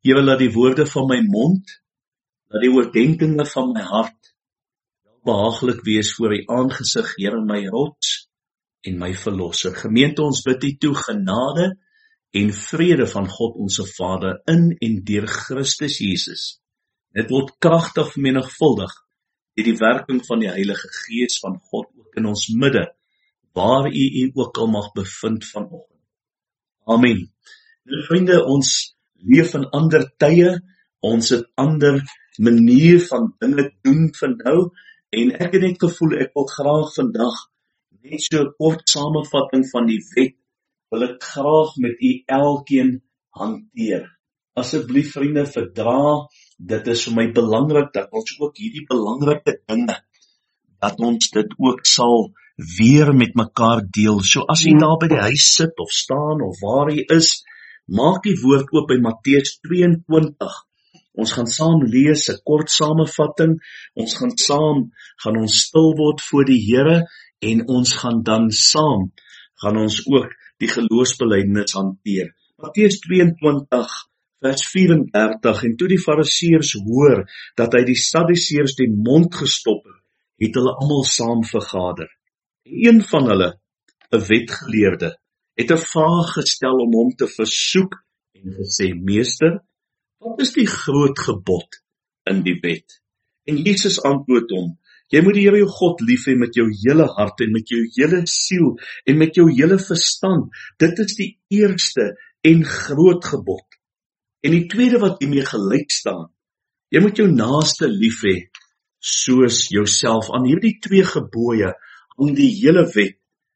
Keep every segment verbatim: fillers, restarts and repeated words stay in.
Here, laat die woorde van my mond, laat die oordeenkings van my hart behaaglik wees voor die aangesig, Here, my rots en my verlosser. Gemeente, ons bid U toe genade en vrede van God onze Vader in en deur Christus Jesus. Dit word kragtig vermenigvuldig deur die werking van die Heilige Gees van God ook in ons midde, waar U U ook al mag bevind vanoggend. Amen. Nou, vriende, ons leef in ander tye, ons het ander manier van dinge doen van nou, en ek het net gevoel, ek wil graag vandag net so 'n kort samevatting van die wet, wil ek graag met U elkeen hanteer. Asseblief vriende, verdra, dit is vir my belangrik, dat ons ook hierdie belangrike dinge, dat ons dit ook sal weer met mekaar deel. So as U daar by die huis sit, of staan, of waar U is, maak die woord oop by Matteus tweeëntwintig. Ons gaan saam lees, 'n kort samevatting, ons gaan saam, gaan ons stil word voor die Here, en ons gaan dan saam, gaan ons ook die geloofsbelijdenis hanteer. Matteus tweeëntwintig, vers vyf-en-dertig, en toe die Fariseërs hoor, dat hy die Sadduseërs die mond gestop het, het hulle almal saam vergader. Een van hulle, 'n wetgeleerde, het 'n vraag gestel om hom te versoek, en gesê, Meester, wat is die groot gebod in die wet? En Jesus antwoord hom, jy moet die Here jou God lief hê met jou hele hart en met jou hele siel en met jou hele verstand. Dit is die eerste en groot gebod. En die tweede wat hiermee gelyk staan, jy moet jou naaste lief hê soos jouself. Aan hierdie twee gebooie hang die hele wet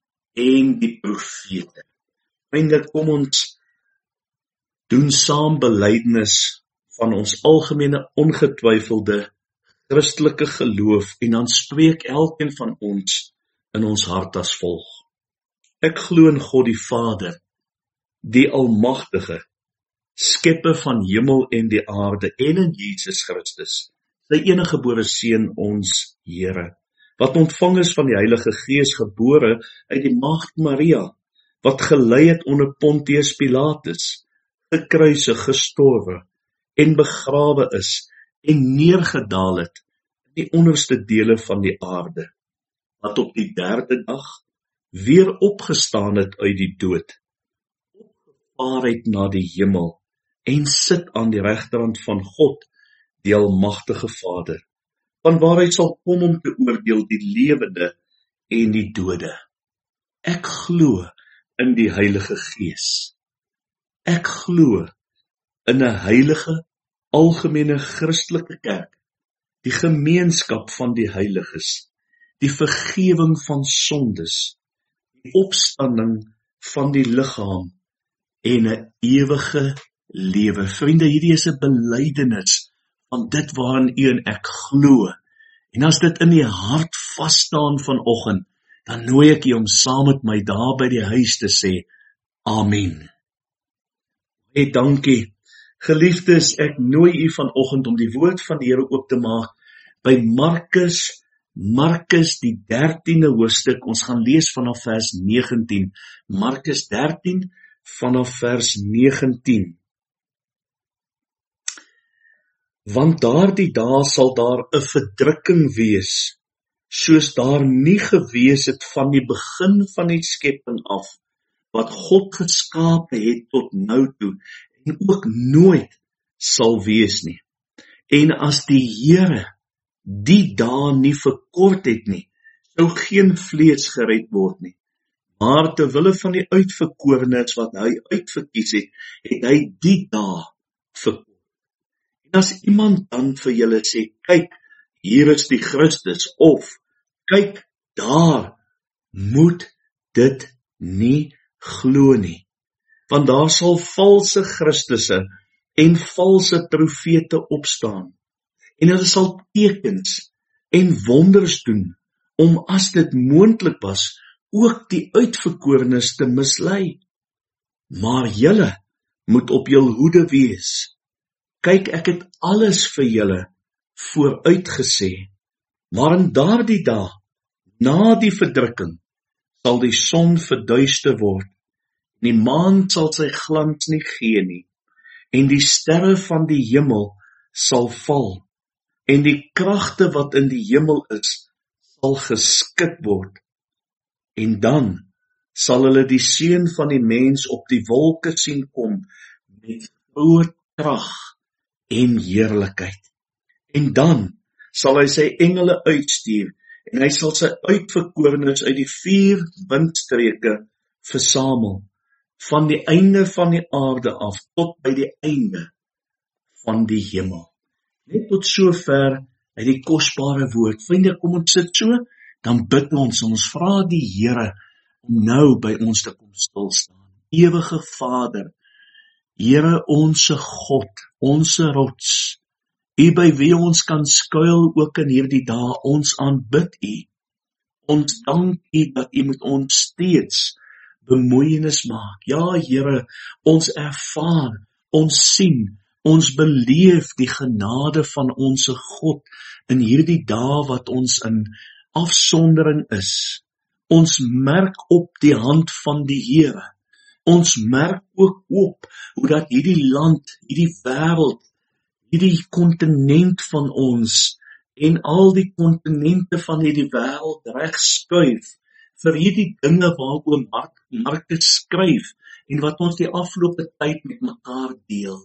en die profete. Eintlik kom ons doen saam belydenis van ons algemene ongetwyfelde Christelike geloof, en dan spreek elkeen van ons in ons hart as volg. Ek glo in God die Vader, die Almagtige, skepper van hemel en die aarde, en in Jesus Christus, sy eniggebore Seun, ons Here, wat ontvang is van die Heilige Gees, gebore uit die Maagd Maria, wat gelei het onder Pontius Pilatus, gekruisig, gestorwe en begrawe is, en neergedaal het in die onderste dele van die aarde, wat op die derde dag weer opgestaan het uit die dood, opgevaar het na die hemel, en sit aan die regterhand van God, die Almagtige Vader, vanwaar hy sal kom om te oordeel die lewende en die dode. Ek glo in die Heilige Gees. Ek glo in 'n heilige, algemene Christelike kerk, die gemeenskap van die heiliges, die vergewing van sondes, die opstanding van die liggaam en 'n ewige lewe. Vriende, hierdie is 'n belydenis van dit waarin u en ek glo. En as dit in die hart vasstaan vanoggend, dan nooi ek u om saam met my daar by die huis te sê, Amen. Hey, dankie. Geliefdes, ek nooi u vanoggend om die woord van die Here oop te maak by Markus, Markus die dertiende hoofstuk. Ons gaan lees vanaf vers negentien. Markus dertien vanaf vers negentien. Want daardie dae sal daar 'n verdrukking wees, soos daar nie gewees het van die begin van die skepping af, wat God geskape het tot nou toe, en ook nooit sal wees nie. En as die Here die dae nie verkort het nie, sou geen vlees gered word nie. Maar terwille van die uitverkorenes wat hy uitverkies het, het hy die dae verkort. En as iemand dan vir julle sê, kyk, hier is die Christus, of kyk, daar, moet dit nie glo nie. Want daar sal valse Christusse en valse profete opstaan, en hulle sal tekens en wonders doen, om as dit moontlik was, ook die uitverkorenes te mislei. Maar julle moet op jul hoede wees. Kyk, ek het alles vir julle vooruitgesê, maar in daardie dag, na die verdrukking, sal die son verduister word, en die maan sal sy glans nie gee nie, en die sterre van die hemel sal val, en die kragte wat in die hemel is, sal geskit word. En dan sal hulle die seun van die mens op die wolke sien kom, met groot krag en heerlikheid. En dan sal hy sy engele uitstuur, en hy sal sy uitverkorenes uit die vier windstreke versamel, van die einde van die aarde af, tot by die einde van die hemel. Net tot sover uit die kosbare woord. Vriende, kom ons sit so, dan bid ons, ons vra die Here om nou by ons te kom stilstaan. Ewige Vader, Here onse God, onse rots, U by wie ons kan skuil ook in hierdie dae, ons aanbid U. Ons dank U dat U met ons steeds bemoeienis maak. Ja, Here, ons ervaar, ons sien, ons beleef die genade van onse God in hierdie dae wat ons in afsondering is. Ons merk op die hand van die Here. Ons merk ook op hoe dat hierdie land, hierdie wêreld, hierdie kontinent van ons en al die kontinente van hierdie wêreld regskuif vir hierdie dinge waaroor Markus skryf en wat ons die afgelope tyd met mekaar deel.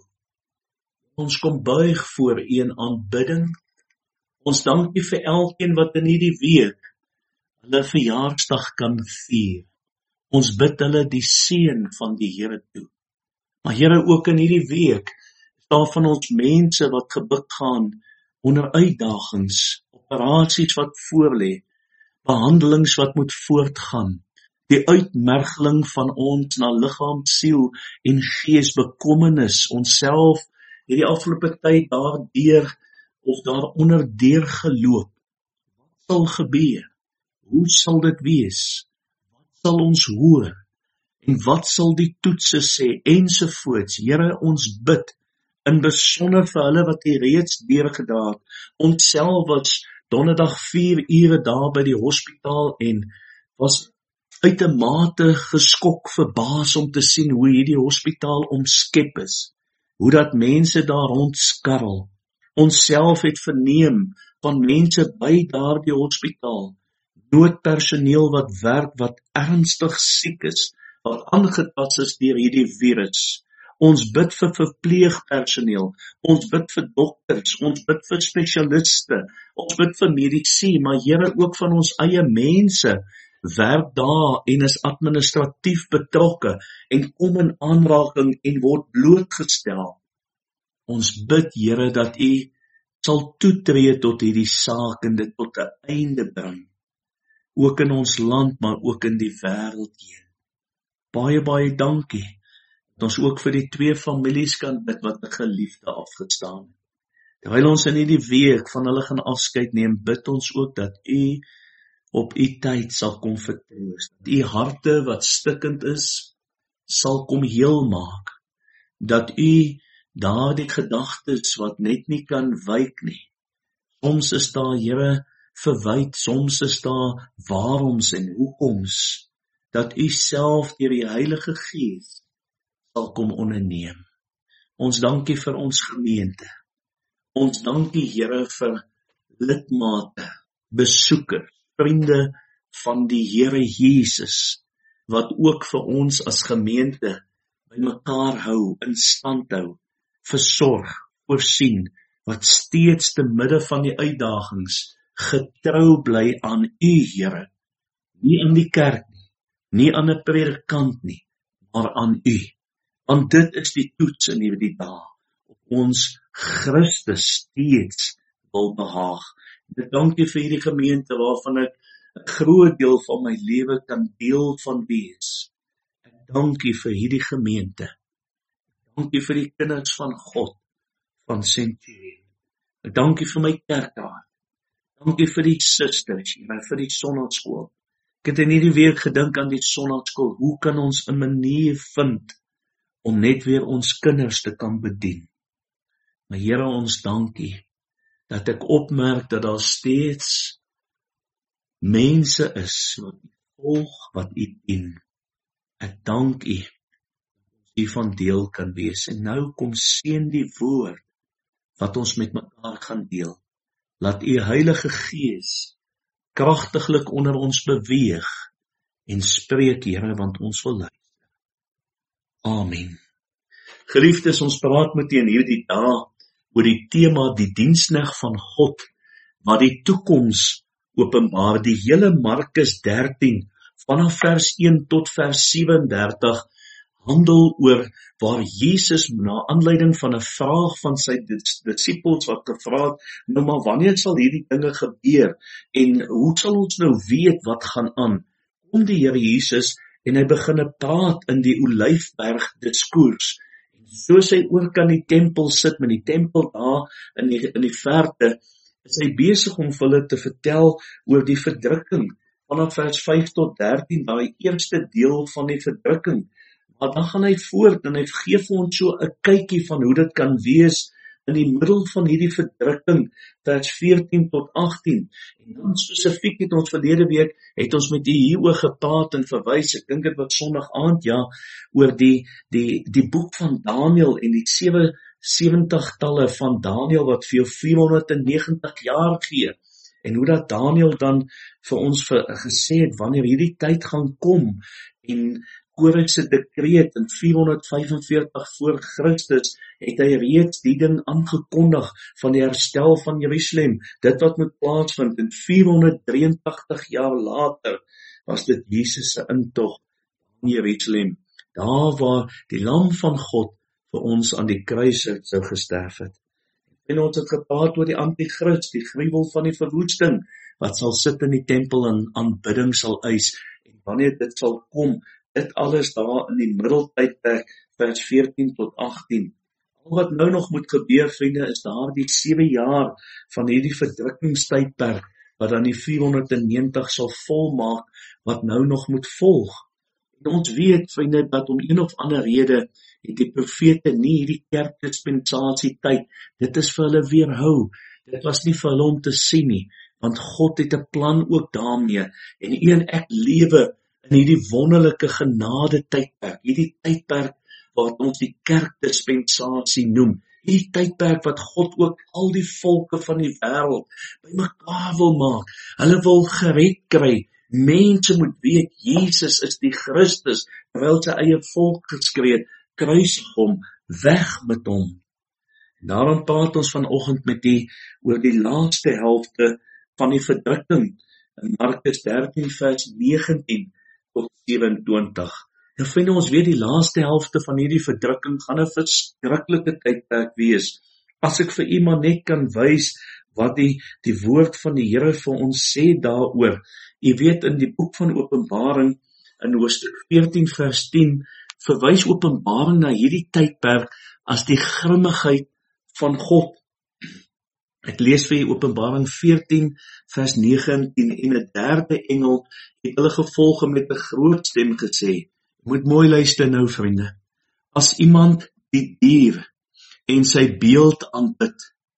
Ons kom buig voor U in aanbidding. Ons dank U vir elkeen wat in hierdie week hulle verjaarsdag kan vier. Ons bid hulle die seën van die Here toe. Maar Here, ook in hierdie week is daar van ons mense wat gebuk gaan onder uitdagings, operasies wat voorlê, behandelings wat moet voortgaan, die uitmergeling van ons na liggaam, siel en gees, bekommernis, onsself hierdie afgelope tyd daardeur of daaronder deurgeloop. Wat sal gebeur? Hoe sal dit wees? Wat sal ons hoor? En wat sal die toetse sê? Ensovoorts. Here, ons bid in besonder vir hulle wat U reeds deurgedra het. Ons self was donderdag vier ure daar by die hospitaal en was uitermate geskok, verbaas om te sien hoe hierdie hospitaal omskep is. Hoe dat mense daar rondskarrel. Ons self het verneem van mense by daardie hospitaal, noodpersoneel wat werk, wat ernstig siek is, wat aangetast is deur hierdie virus. Ons bid vir verpleegpersoneel, ons bid vir dokters, ons bid vir spesialiste, ons bid vir medici, maar Here, ook van ons eie mense, werk daar en is administratief betrokke en kom in aanraking en word blootgestel. Ons bid, Here, dat U sal toetree tot hierdie saak en dit tot 'n einde bring. Ook in ons land, maar ook in die wêreld heen. Baie, baie dankie, dat ons ook vir die twee families kan bid wat 'n geliefde afgestaan het. Terwyl ons in hierdie week van hulle gaan afskeid neem, bid ons ook dat U op U tyd sal kom vertroos, dat U harte wat stikkend is, sal kom heel maak, dat U daardie gedagtes wat net nie kan wyk nie. Soms is daar, Here, verwyd, soms is daar waaroms en hoekoms, dat U self deur die Heilige Gees sal kom onderneem. Ons dankie vir ons gemeente. Ons dankie, Here, vir lidmate, besoekers, vriende van die Here Jesus, wat ook vir ons as gemeente by mekaar hou, in stand hou, versorg, voorsien, wat steeds te midde van die uitdagings getrou bly aan U, Here, nie aan die kerk nie, nie aan 'n predikant nie, maar aan U. Want dit is die toets in hierdie dae, op ons Christus steeds wil behaag. Ek dank U vir hierdie gemeente waarvan ek 'n groot deel van my lewe kan deel van wees. Ek dank U vir hierdie gemeente. Ek dank U vir die kinders van God, van Centurion. Ek dank U vir my kerkraad. Dank U vir die susters, en vir die sonnaarskool. Ek het in hierdie week gedink aan die sonnaarskool. Hoe kan ons 'n manier vind om net weer ons kinders te kan bedien? Maar Here, ons dank U dat ek opmerk dat daar steeds mense is wat U volg, wat U dien. Ek dank U dat ons hiervan deel kan wees. En nou kom seën die woord wat ons met mekaar gaan deel. Laat u Heilige Gees kragtiglik onder ons beweeg en spreek, Here, want ons wil luister. Amen. Geliefdes, ons praat met u in hierdie dae oor die tema die diensknegt van God, wat die toekoms openbaar. Die hele Markus dertien, vanaf vers een tot vers sewendertig, handel oor waar Jesus na aanleiding van 'n vraag van sy disippels wat gevra het, nou maar wanneer sal hierdie dinge gebeur en hoe sal ons nou weet wat gaan aan? Kom die Here Jesus en hy begin praat in die Olyfberg diskoers. En soos hy oor kan die tempel sit met die tempel daar in die, in die verte, is hy besig om vir hulle te vertel oor die verdrukking vanaf vers vyf tot dertien, daai eerste deel van die verdrukking. Maar dan gaan hy voort en hy gee vir ons so 'n kykie van hoe dit kan wees in die middel van hierdie verdrukking, vers veertien tot agtien. En dan spesifiek het ons verlede week, het ons met u hieroor gepraat en verwys, ek dink dit was Sondag aand, ja, oor die, die, die boek van Daniël en die sewe sewentigtalle van Daniël wat vir jou vierhonderdnegentig jaar gee. En hoe dat Daniël dan vir ons vir, gesê het, wanneer hierdie tyd gaan kom, en Kores se dekreet in vierhonderdvyfenveertig voor Christus, het hy reeds die ding aangekondig van die herstel van Jerusalem, dit wat moet plaasvind, en vierhonderddrieëntagtig jaar later, was dit Jesus se intog in Jerusalem, daar waar die lam van God vir ons aan die kruis sou gesterf het. En ons het gepraat oor die antichrist, die gruwel van die verwoesting, wat sal sit in die tempel en aanbidding sal eis, en wanneer dit sal kom, dit alles daar in die middeltydperk, vers veertien tot agtien. Al wat nou nog moet gebeur, vriende, is daar die sewe jaar van hierdie verdrukkingstydperk, wat dan die vierhonderdnegentig sal volmaak, wat nou nog moet volg. En ons weet, vriende, dat om een of ander rede, het die profete nie hierdie kerkdispensasie tyd, dit is vir hulle weerhou, dit was nie vir hulle om te sien nie, want God het 'n plan ook daarmee, en een ek lewe in hierdie wonderlike genade tydperk, hierdie tydperk wat ons die kerkdispensasie noem, hierdie tydperk wat God ook al die volke van die wêreld bymekaar wil maak, hulle wil gered kry, mense moet weet, Jesus is die Christus, terwyl sy eie volk geskree het, kruisig hom, weg met hom. En daarom praat ons vanoggend met die oor die laaste helfte van die verdrukking, in Markus dertien vers negentien tot sewenentwintig. Nou vind ons weer die laaste helfte van hierdie verdrukking gaan 'n verskriklike tydperk wees. As ek vir iemand net kan wys wat die, die woord van die Here vir ons sê daaroor. Jy weet, in die boek van Openbaring, in hoofstuk veertien vers tien, verwys Openbaring na hierdie tydperk as die grimmigheid van God. Ek lees vir u Openbaring veertien vers negentien, en 'n derde engel het hulle gevolge met 'n groot stem gesê. Moet mooi luister nou, vriende. As iemand die dier en sy beeld aanbid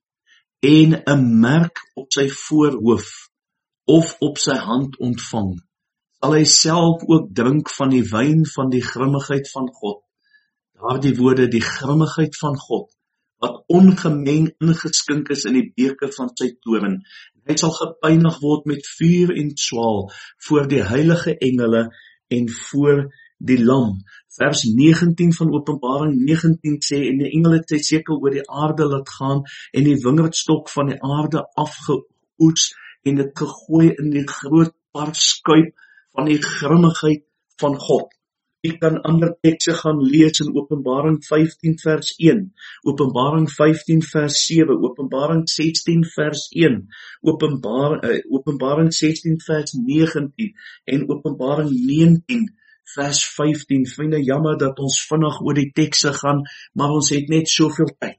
en 'n merk op sy voorhoof of op sy hand ontvang, sal hy self ook drink van die wyn van die grimmigheid van God. Daardie woorde, die grimmigheid van God, wat ongemeng ingeskink is in die beker van sy toorn. Hy sal gepynig word met vuur en swaal voor die heilige engele en voor die lam. Vers negentien van Openbaring negentien sê, en die engele het sy sekel oor die aarde laat gaan, en die wingerdstok van die aarde afgeoets, en dit gegooi in die groot parskuip van die grimmigheid van God. Jy kan ander tekste gaan lees in Openbaring vyftien vers een, Openbaring vyftien vers sewe, Openbaring sestien vers een, Openbaring, uh, Openbaring sestien vers negentien en Openbaring negentien vers vyftien. Vriende, jammer dat ons vinnig oor die tekste gaan, maar ons het net soveel tyd.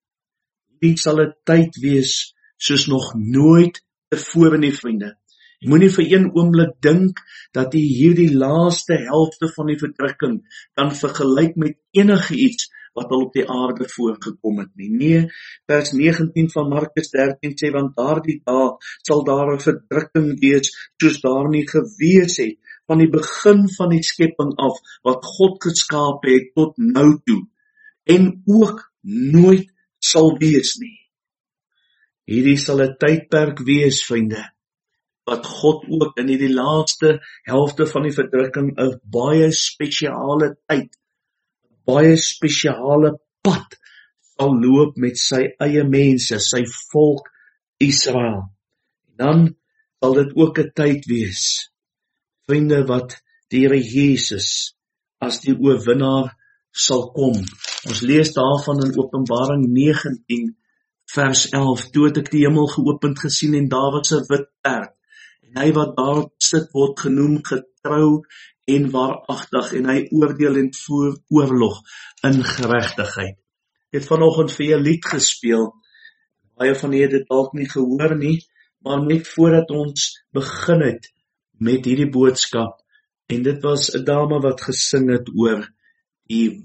Dit sal 'n tyd wees soos nog nooit tevore nie, vriende. Jy moenie vir een oomblik dink dat jy hierdie laaste helfte van die verdrukking kan vergelyk met enige iets wat al op die aarde voorgekom het nie. Nee, vers negentien van Markus dertien sê, want daardie dag sal daar 'n verdrukking wees soos daar nie gewees het van die begin van die skepping af, wat God geskaap het tot nou toe, en ook nooit sal wees nie. Hierdie sal 'n tydperk wees, vriende, wat God ook in hierdie laaste helfte van die verdrukking 'n baie spesiale tyd, baie spesiale pad sal loop met sy eie mense, sy volk Israel. Dan sal dit ook 'n tyd wees, vriende, wat die Here Jesus as die oorwinnaar sal kom. Ons lees daarvan in Openbaring negentien vers elf, toe het ek die hemel geopend gesien en Dawid se wit perd, en hy wat daarop sit word genoem getrou en waaragtig, en hy oordeel en voer oorlog in geregtigheid. Ek het vanoggend vir julle 'n lied gespeel, baie van julle het dit dalk nie gehoor nie, maar net voordat ons begin het met hierdie boodskap, en dit was 'n dame wat gesing het oor die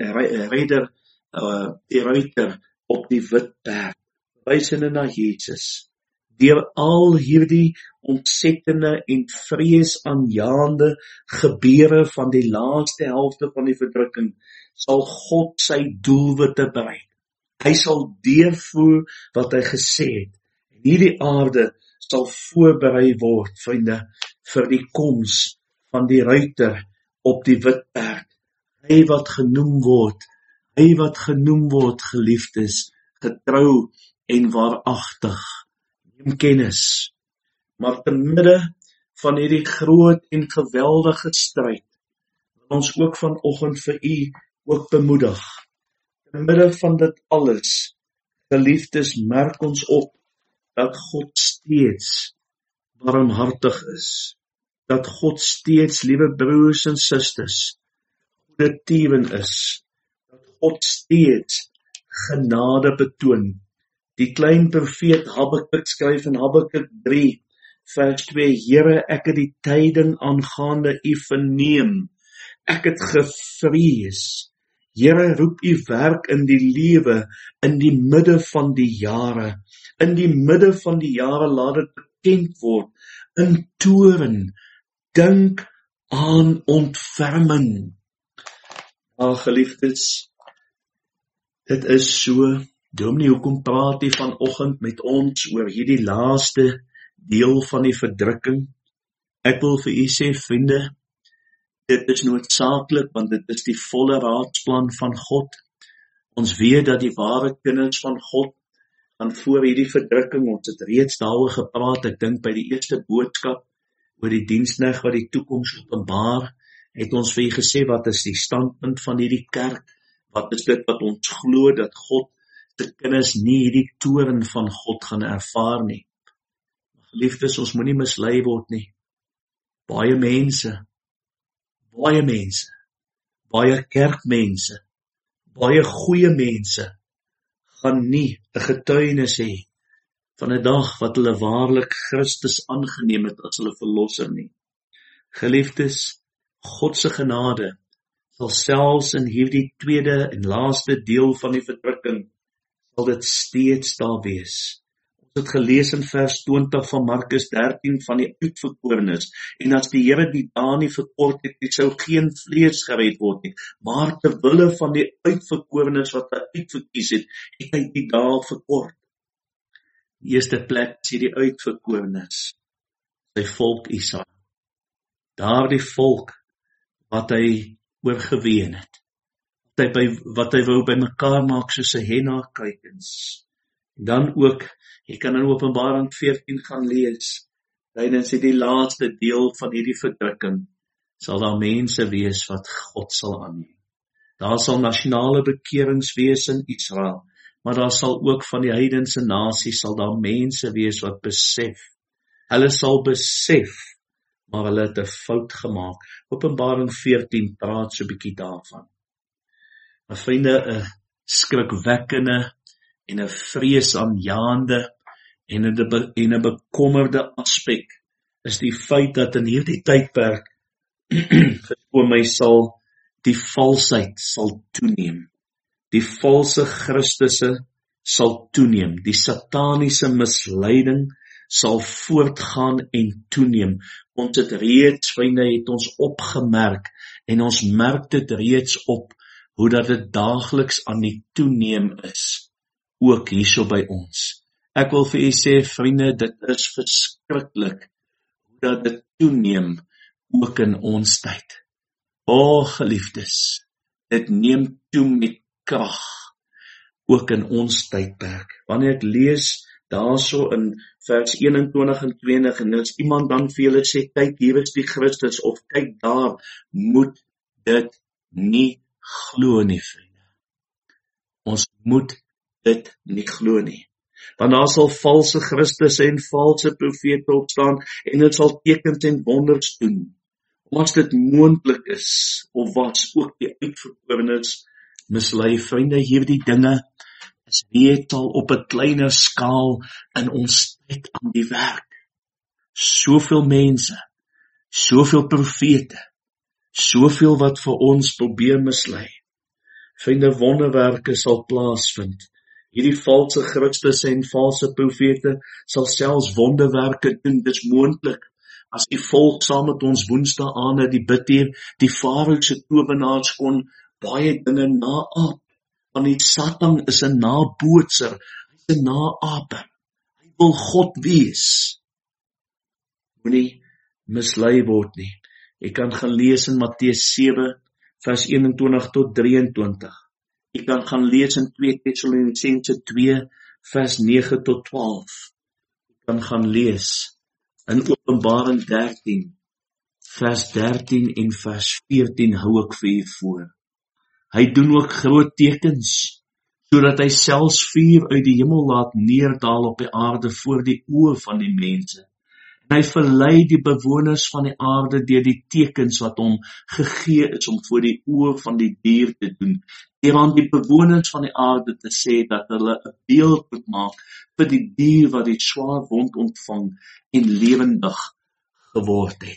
ryder, uh, die ruiter op die wit perd, wysende na Jesus. Deur al hierdie ontsettende en vreesaanjaende gebeure van die laaste helfte van die verdrukking, sal God sy doelwitte bereik. Hy sal deurvoer wat hy gesê het. En hierdie aarde sal voorberei word, vriende, vir die koms van die ruiter op die wit perd. Hy wat genoem word, hy wat genoem word, geliefdes, getrou en waaragtig. Neem kennis. Maar te midde van hierdie groot en geweldige stryd, wil ons ook vanoggend vir u ook bemoedig. Te midde van dit alles, geliefdes, merk ons op dat God steeds barmhartig is. Dat God steeds, liewe broers en susters, goeie tieven is. Dat God steeds genade betoon. Die klein profeet Habakuk skryf in Habakuk drie, vers twee, Here, ek het die tyding aangaande u verneem. Ek het gevrees. Here, roep u werk in die lewe, in die midde van die jare. In die midde van die jare laat dit bekend word. In toren, dink aan ontferming. Maar geliefdes, dit is so, Dominee, hoekom praat hy vanoggend met ons oor hierdie laaste deel van die verdrukking? Ek wil vir u sê, vriende, dit is noodsaaklik, want dit is die volle raadsplan van God. Ons weet dat die ware kinders van God, van voor hierdie verdrukking, ons het reeds daaroor gepraat, ek dink by die eerste boodskap, oor die diensknegt wat die toekoms openbaar, het ons vir u gesê, wat is die standpunt van hierdie kerk, wat is dit wat ons glo, dat God, te kinders nie hierdie toren van God gaan ervaar nie. Geliefdes, ons moet nie mislei word nie. Baie mense, baie mense, baie kerkmense, baie goeie mense, gaan nie 'n getuienis hê van 'n dag wat hulle waarlik Christus aangeneem het as hulle verlosser nie. Geliefdes, God se genade sal selfs in hierdie tweede en laaste deel van die verdrukking, sal dit steeds daar wees. Ons het gelees in vers twintig van Markus dertien van die uitverkorenes, en as die Here die dae nie verkort het, het sou geen vlees gered word nie, maar ter wille van die uitverkorenes wat hy uitverkies het, het hy die dae verkort. Die eerste plek is die uitverkorenes, sy volk Israel. Daardie volk wat hy oorgeween het, wat hy, by, wat hy wou by mekaar maak soos 'n henna kuikens. Dan ook, jy kan in Openbaring veertien gaan lees, tydens die laaste deel van hierdie verdrukking, sal daar mense wees wat God sal aanneem. Daar sal nasionale bekerings wees in Israel, maar daar sal ook van die heidense nasies, sal daar mense wees wat besef, hulle sal besef, maar hulle het 'n fout gemaak. Openbaring veertien praat so 'n bietjie daarvan. Maar vriende, 'n skrikwekkende en 'n vreesaanjaende en 'n be, en 'n bekommerde aspek is die feit dat in hierdie tydperk vir my sal die valsheid sal toeneem. Die valse Christusse sal toeneem. Die sataniese misleiding sal voortgaan en toeneem. Ons het reeds, vriende, het ons opgemerk, en ons merk dit reeds op, hoe dat dit daagliks aan die toeneem is, ook hierso by ons. Ek wil vir u sê, vriende, dit is verskriklik, hoe dat dit toeneem, ook in ons tyd. O, geliefdes, dit neem toe met krag, ook in ons tydperk. Wanneer ek lees daarso in vers eenentwintig en tweeëntwintig, en as iemand dan vir julle sê, kyk, hier is die Christus, of kyk daar, moet dit nie glo nie, vriende. Ons moet dit nie glo nie. Want daar sal valse Christusse en valse profete opstaan, en dit sal tekens en wonders doen. As dit moontlik is, of was ook die uitverkorenes mislei, vriende, hierdie dinge is weet al op 'n kleiner skaal in ons tyd aan die werk. Soveel mense, soveel profete, soveel wat vir ons probeer mislei. Vriende, wonderwerke sal plaasvind. Hierdie valse Christusse en valse profete sal selfs wonderwerke doen, dis moontlik. As die volk saam met ons woensdae aande die bid hier, die Farao se towenaars kon baie dinge naap, want die Satan is 'n nabootser, hy's 'n naaper, hy wil God wees. Moenie mislei word nie. Jy kan gaan lees in Matteus sewe, vers eenentwintig tot drieëntwintig. Jy kan gaan lees in twee Tessalonisense twee, vers nege tot twaalf. Jy kan gaan lees in Openbaring dertien, vers dertien en vers veertien hou ek vir u voor. Hy doen ook groot tekens, sodat hy selfs vuur uit die hemel laat neerdaal op die aarde voor die oë van die mense. En hy verlei die bewoners van die aarde deur die tekens wat hom gegee is om voor die oë van die dier te doen, deur aan die bewoners van die aarde te sê dat hulle 'n beeld moet maak vir die dier wat die swaar wond ontvang en lewendig geword het.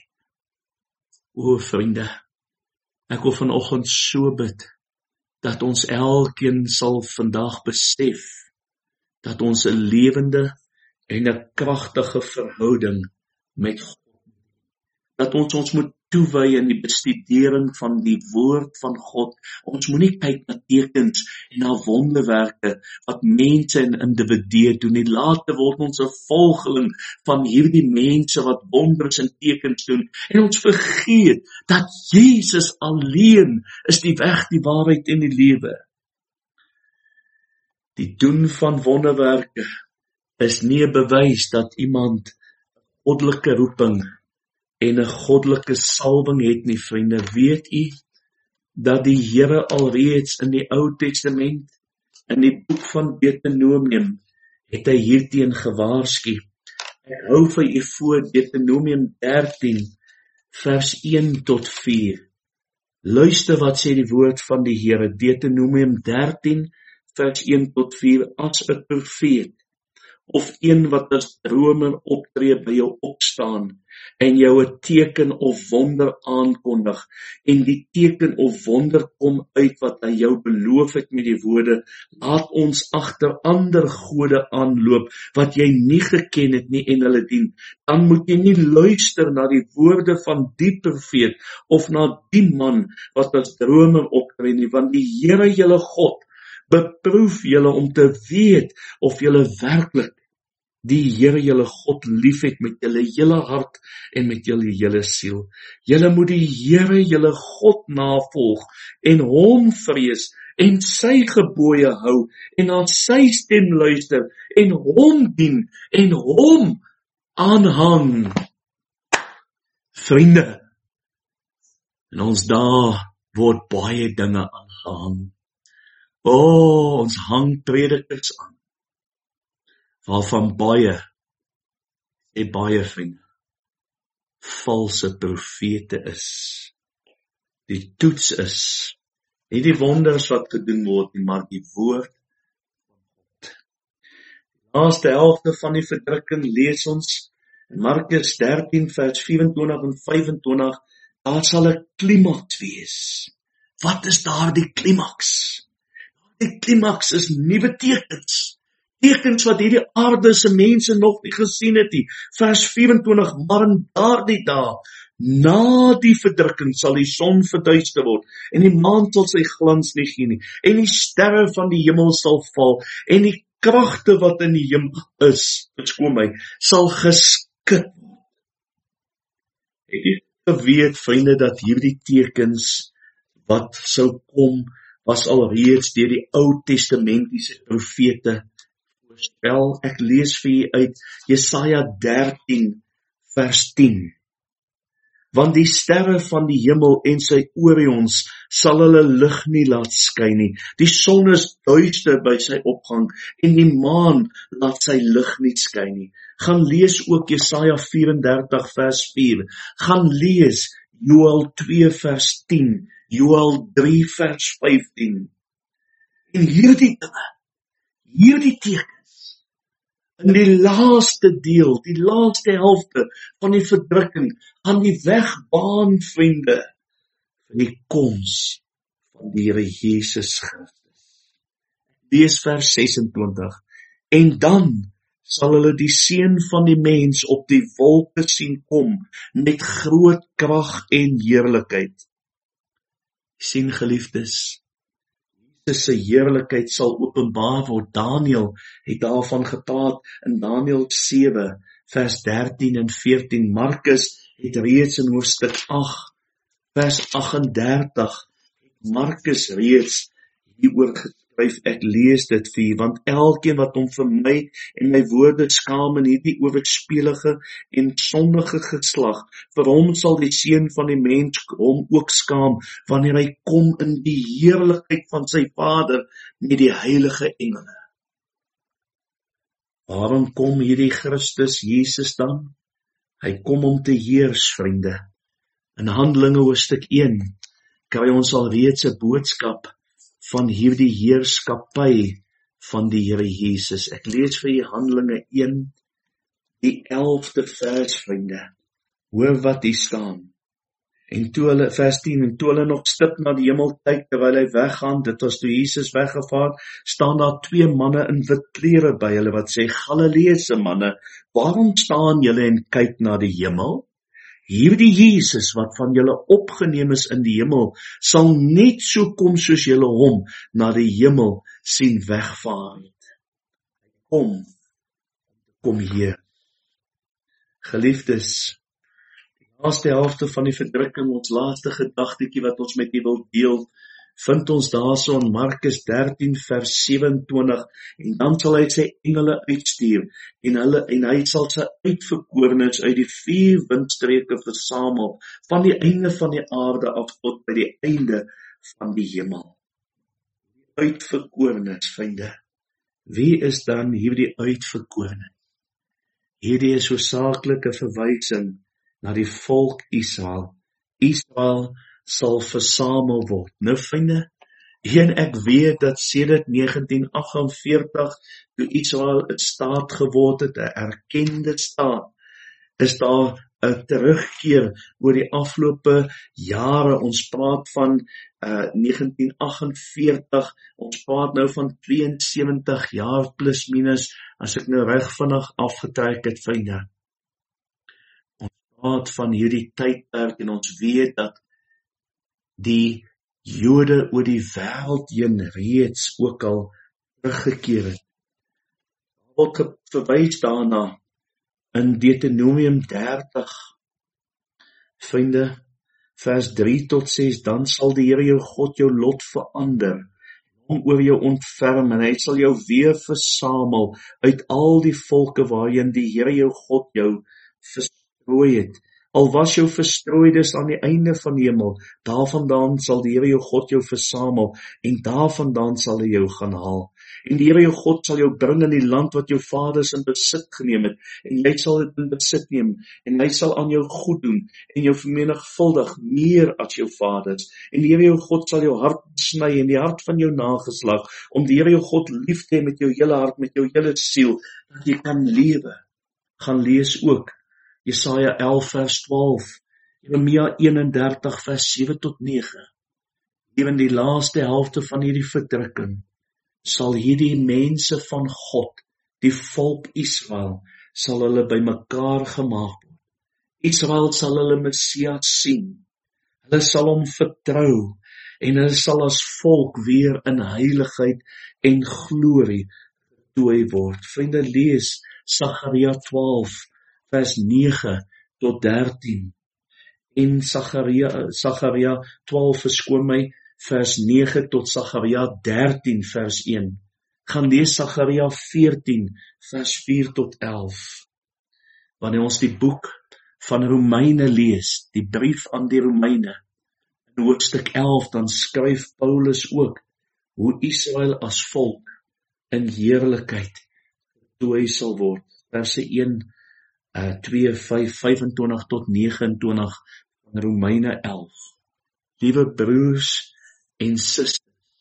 O vriende, ek wil vanoggend so bid, dat ons elkeen sal vandag besef, dat ons 'n lewende en 'n kragtige verhouding met God, dat ons ons moet toewy in die bestudering van die woord van God. Ons moenie kyk na tekens en na wonderwerke wat mense en individue doen nie. Later word ons 'n volgeling van hierdie mense wat wonders en tekens doen, en ons vergeet dat Jesus alleen is die weg, die waarheid en die lewe. Die doen van wonderwerke is nie 'n bewys dat iemand goddelike roeping en 'n goddelike salwing het nie, vriende. Weet u dat die Here alreeds in die Ou Testament, in die boek van Deuteronomium, het hy hierteen gewaarsku. Ek hou vir u voor Deuteronomium dertien, vers een tot vier. Luister wat sê die woord van die Here, Deuteronomium dertien, vers een tot vier. As 'n profeet, of een wat as dromer optree by jou opstaan, en jou 'n teken of wonder aankondig, en die teken of wonder kom uit wat hy jou beloof het met die woorde, laat ons agter ander gode aanloop, wat jy nie geken het nie en hulle dien, dan moet jy nie luister na die woorde van die profeet, of na die man wat as dromer optree nie, want die Here julle God beproef julle om te weet of julle werklik die Here julle God lief het met julle hele hart en met julle hele siel. Julle moet die Here julle God navolg en hom vrees en sy gebooie hou en aan sy stem luister en hom dien en hom aanhang. Vriende, in ons dae word baie dinge aangehang. O, oh, ons hang predikers aan, waarvan baie, en baie vriende, valse profete is. Die toets is, nie die wonders wat gedoen word nie, maar die woord van God. Die laaste helfte van die verdrukking lees ons in Markus dertien, vers vyf-en-twintig en vyf-en-twintig, daar sal 'n klimaks wees. Wat is daar die klimaks? Die klimaks is nuwe tekens. tekens wat hierdie aardse mense nog nie gesien het nie. Vers vyf-en-twintig, maar in daardie dae, na die verdrukking sal die son verduister word, en die maan sal sy glans nie gee nie, en die sterre van die hemel sal val, en die kragte wat in die hemel is, verskoon my, sal geskit word. Het jy geweet, vriende, dat hierdie tekens wat sou kom, was alreeds deur die Ou Testamentiese profete voorspel? Ek lees vir u uit Jesaja dertien vers tien. Want die sterre van die hemel en sy Orions sal hulle lig nie laat skyn nie. Die son is duister by sy opgang en die maan laat sy lig nie skyn nie. Gaan lees ook Jesaja vyf en dertig vers vier. Gaan lees Joël twee vers tien. Joël drie vers vyftien. En hierdie dinge, hierdie tekens, in die laaste deel, die laaste helfte van die verdrukking, gaan die weg baan, vriende, vir die koms van die Here Jesus Christus. Lees vers ses-en-twintig. En dan sal hulle die seun van die mens op die wolke sien kom, met groot krag en heerlikheid. Sien, geliefdes, Jesus se heerlikheid sal openbaar word. Daniël het daarvan gepraat in Daniël sewe vers dertien en veertien. Markus het reeds in hoofstuk agt vers agt en dertig Markus reeds hieroor geskryf. Ek lees dit vir u, want elkeen wat hom vir my en my woorde skaam in hierdie owerspelige en sondige geslag, vir hom sal die seun van die mens hom ook skaam, wanneer hy kom in die heerlikheid van sy Vader met die heilige engele. Waarom kom hierdie Christus Jesus dan? Hy kom om te heers, vriende. In Handelinge hoofstuk een kry ons al reeds 'n boodskap van hierdie heerskappy van die Here Jesus. Ek lees vir julle Handelinge een, die elfde vers, vriende. Hoor wat hier staan. En toe hulle, vers tien, en toe hulle nog stip na die hemel kyk terwyl hy weggaan, dit was toe Jesus weggevaar, staan daar twee manne in wit klere by hulle wat sê, Galileese manne, waarom staan julle en kyk na die hemel? Hierdie Jesus wat van julle opgeneem is in die hemel, sal net so kom soos julle hom na die hemel sien wegvaar het. Kom, kom hier. Geliefdes, die laaste helfte van die verdrukking, ons laaste gedagtetjie wat ons met u wil deel, vind ons daarso in Markus dertien vers sewe-en-twintig, en dan sal hy sy engele uitstuur, en, hulle, en hy sal sy uitverkorenes uit die vier windstreke versamel, van die einde van die aarde af tot by die einde van die hemel. Uitverkorenes, vriende. Wie is dan hierdie uitverkorenes? Hierdie is hoofsaaklik 'n verwysing na die volk Israel. Israel sal versamel word. Nou, vriende, en ek weet dat sedert negentien agt en veertig, toe Israel 'n staat geword het, 'n erkende staat, is daar 'n terugkeer oor die afgelope jare. Ons praat van uh, negentien agt en veertig, ons praat nou van tweeënsewentig jaar plus minus, as ek nou reg vinnig afgetrek het, vriende. Ons praat van hierdie tydperk en ons weet dat die Jode oor die wêreld heen reeds ook al teruggekeer het. Ook verwys daarna in Deuteronomium dertig, vriende, vers drie tot ses, dan sal die Here jou God jou lot verander, hom oor jou ontferm, en hy sal jou weer versamel uit al die volke waarheen die Here jou God jou verstrooi het. Al was jou verstrooides aan die einde van die hemel, daarvandaan sal die Here jou God jou versamel, en daarvandaan sal hy jou gaan haal. En die Here jou God sal jou bring in die land wat jou vaders in besit geneem het, en jy sal dit in besit neem, en hy sal aan jou goed doen, en jou vermenigvuldig meer as jou vaders. En die Here jou God sal jou hart sny, en die hart van jou nageslag, om die Here jou God lief te hê met jou hele hart, met jou hele siel, dat jy kan lewe. Gaan lees ook Jesaja elf vers twaalf, Jeremia eenendertig vers sewe tot nege. Hier in die laaste helfte van hierdie verdrukking, sal hierdie mense van God die volk Israel sal hulle bymekaar gemaak word. Israel sal hulle Messias sien. Hulle sal hom vertrou en hulle sal as volk weer in heiligheid en glorie getooi word. Vriende, lees Sagaria twaalf vers nege tot dertien. En Sagaria, Sagaria twaalf verskoon my vers nege tot Sagaria dertien vers een. Gaan lees Sagaria veertien vers vier tot elf. Wanneer ons die boek van Romeine lees, die brief aan die Romeine, in hoofstuk elf, dan skryf Paulus ook hoe Israel as volk in heerlikheid getooi sal word. Verse een, twee, vyf, vyfentwintig tot negenentwintig van Romeine elf. Liewe broers en susters,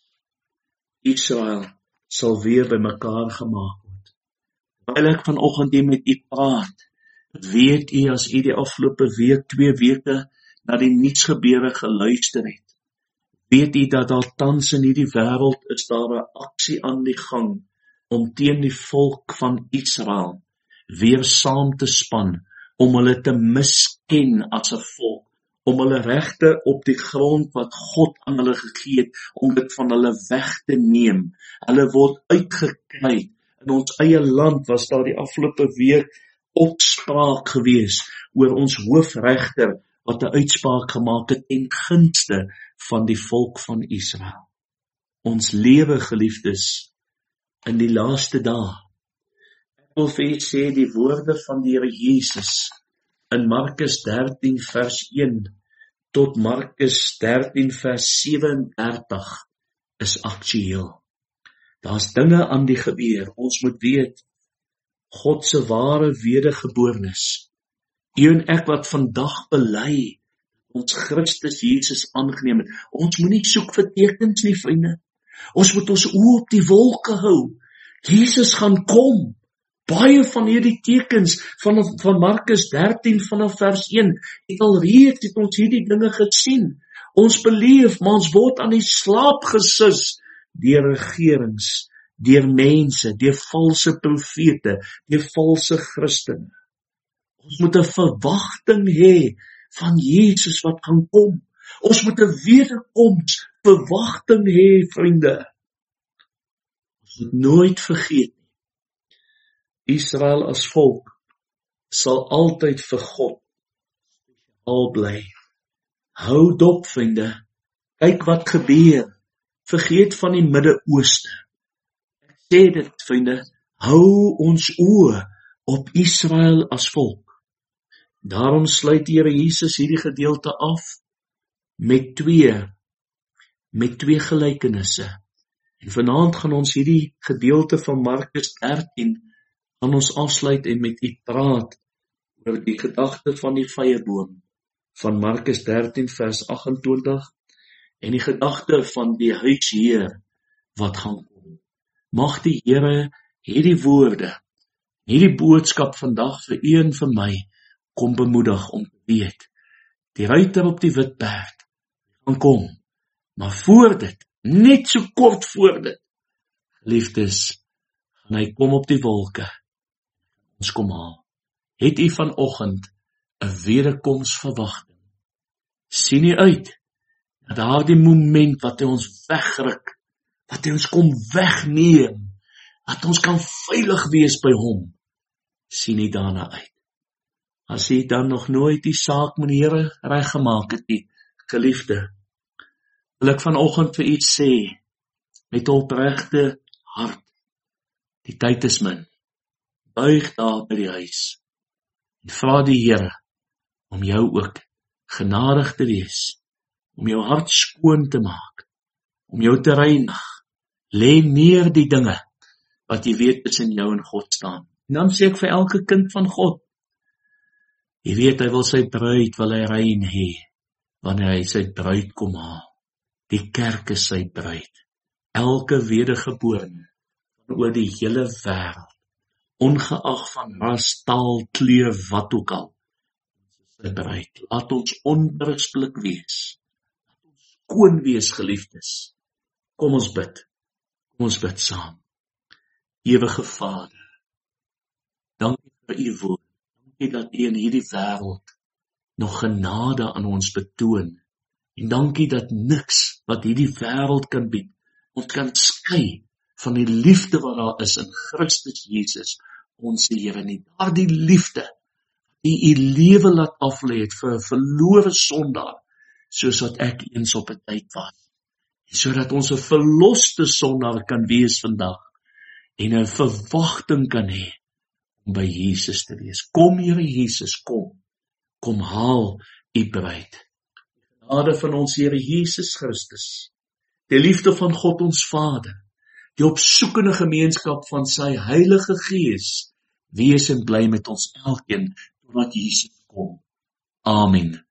Israel sal weer by mekaar gemaak word. Terwyl ek vanoggend hier met u praat, weet u as u die afgelope week, twee weke na die nuusgebeure geluister het, weet u dat daar tans in hierdie wêreld is daar 'n aksie aan die gang om teen die volk van Israel weer saam te span, om hulle te misken as 'n volk, om hulle regte op die grond wat God aan hulle gegee het, om dit van hulle weg te neem. Hulle word uitgekry. In ons eie land was daar die afgelope week opspraak gewees oor ons hoofregter wat 'n uitspraak gemaak het ten gunste van die volk van Israel. Ons lewe, geliefdes, in die laaste dae. Ek wil vir u sê die woorde van die Here Jesus in Markus dertien vers een tot Markus dertien vers sewendertig is aktueel. Daar's dinge aan die gebeur. Ons moet weet, God se ware wedergeboornis. U en ek wat vandag bely, ons Christus Jesus aangeneem het. Ons moet nie soek vir tekens nie, vriende. Ons moet ons oë op die wolke hou. Jesus gaan kom. Baie van hierdie tekens van, van Markus dertien vanaf vers een, het al reeds het ons hierdie dinge gesien. Ons beleef, maar ons word aan die slaap gesus deur regerings, deur mense, deur valse profete, deur valse Christene. Ons moet 'n verwagting hê van Jesus wat gaan kom. Ons moet 'n wederkoms verwagting hê, vriende. Ons moet nooit vergeet nie. Israel as volk sal altyd vir God spesiaal bly. Hou dop, vriende. Kyk wat gebeur. Vergeet van die Midde-Ooste. Ek sê dit, vriende, hou ons oë op Israel as volk. Daarom sluit die Here Jesus hierdie gedeelte af met twee, met twee gelykenisse. En vanaand gaan ons hierdie gedeelte van Markus dertien aan ons afsluit en met u praat oor die gedagte van die vyeboom van Markus dertien vers agt-en-twintig en die gedagte van die huisheer wat gaan kom. Mag die Here hierdie woorde, hierdie boodskap vandag vir u en vir my kom bemoedig om te weet, die ruiter op die wit perd gaan kom, maar voor dit, net so kort voor dit, geliefdes, gaan hy kom op die wolke, ons kom haal. Het u vanoggend 'n wederkomsverwagting? Sien u uit na daardie moment wat hy ons wegruk, wat hy ons kom wegneem, dat ons kan veilig wees by hom? Sien u daarna uit? As u dan nog nooit die saak met die Here reggemaak het nie, geliefde, wil ek vanoggend vir u sê, met 'n opregte hart, die tyd is min. Buig daar by die huis en vra die Here om jou ook genadig te wees, om jou hart skoon te maak, om jou te reinig. Lê neer die dinge wat jy weet tussen jou en God staan. En dan sê ek vir elke kind van God, jy weet hy wil sy bruid, wil hy rein hê, wanneer hy sy bruid kom haal. Die kerk is sy bruid. Elke wedergeborene van oor die hele wêreld, ongeag van ras, taal, kleur, wat ook al, sy bruid. Laat ons onberispelik wees. Laat ons skoon wees, geliefdes. Kom ons bid. Kom ons bid saam. Ewige Vader, Dankie vir u woord. Dankie dat u in hierdie wêreld nog genade aan ons betoon. En dankie dat niks wat hierdie wêreld kan bied, ons kan skei van die liefde wat daar is in Christus Jesus, ons Here nie. Daardie liefde, die u lewe laat aflê het vir 'n verlore sondaar, soos wat ek eens op 'n tyd was. En sodat ons 'n verloste sondaar kan wees vandag, en 'n verwagting kan hê om by Jesus te wees. Kom Here Jesus, kom. Kom haal u bruid. Die genade van ons Here Jesus Christus, die liefde van God ons Vader, die opsoekende gemeenskap van sy Heilige Gees, wees en bly met ons elkeen, totdat Jesus kom. Amen.